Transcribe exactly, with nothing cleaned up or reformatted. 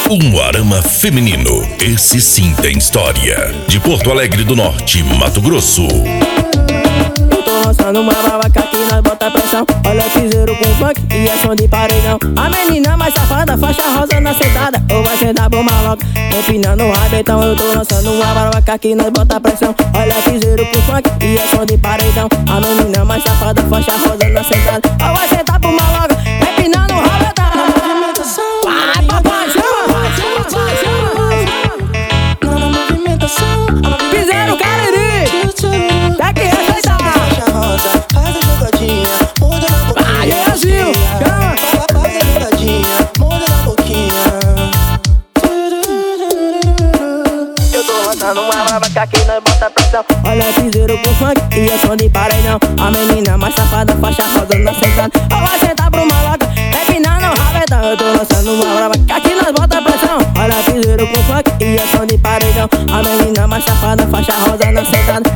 Um arama feminino, esse sim tem história. De Porto Alegre do Norte, Mato Grosso. Eu tô lançando uma brava que aqui nós bota pressão. Olha piseiro com funk e é som de paredão. A menina mais safada, faixa rosa na sentada, ou vai sentar pro maloca, empinando o rabetão. Eu tô lançando uma brava que aqui nós bota pressão. Olha piseiro com funk e é som de paredão. A menina mais safada, faixa rosa na sentada, ou vai sentar pro maloca, empinando o rabetão. Vai papai, chama, chama, chama. Na movimentação, piseiro Cariri, tá que respeitar. Faixa rosa, faz a jogadinha, muda na boquinha. Aí é assim, chama. Faz a jogadinha, muda na boquinha. Eu tô lançando uma brava que aqui nós bota pressão. Olha piseiro com funk e é som de paredão. A menina mais safada, faixa rosa na sentada, ou vai sentar pro maloca, empinando o rabetão. Eu tô lançando uma brava que aqui nós bota pressão. Olha piseiro com funk e é som de paredão. A menina mais safada, faixa rosa na sentada,